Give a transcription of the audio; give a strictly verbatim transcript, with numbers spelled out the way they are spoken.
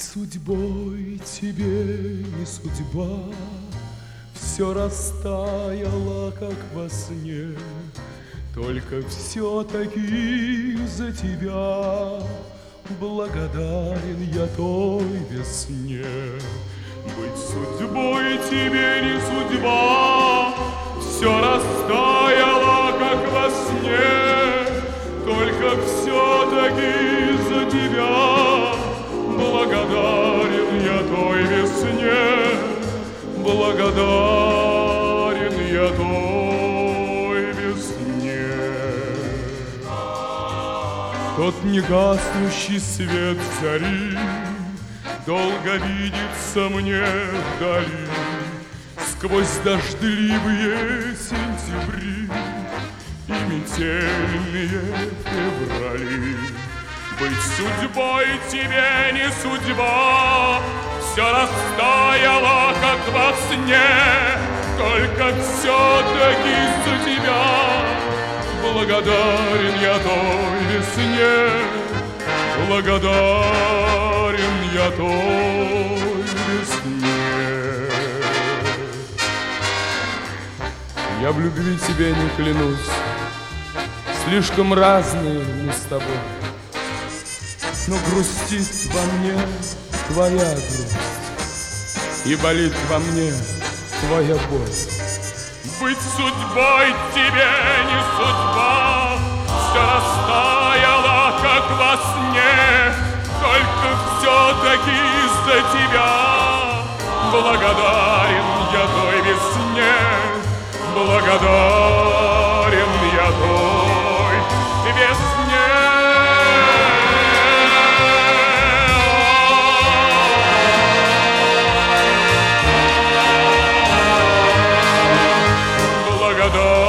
судьбой тебе не судьба, все растаяло, как во сне, только все-таки за тебя благодарен я той весне. Быть судьбой тебе не судьба, все растаяло, как во сне, только все-таки за тебя благодарен я той весне, благодарен я той весне. Тот негаснущий свет зари долго видится мне вдали, сквозь дождливые сентябри и метельные феврали. Быть судьбой тебе не судьба, все растаяло, как во сне, только все-таки за тебя благодарен я той весне, благодарен я той весне. Я в любви тебе не клянусь, слишком разные мы с тобой, но грустит во мне твоя грусть, и болит во мне твоя боль. Быть судьбой тебе не судьба, все растаяло, как во сне, только все-таки за тебя благодарен я той весне, благодарен я той весне. Благодарен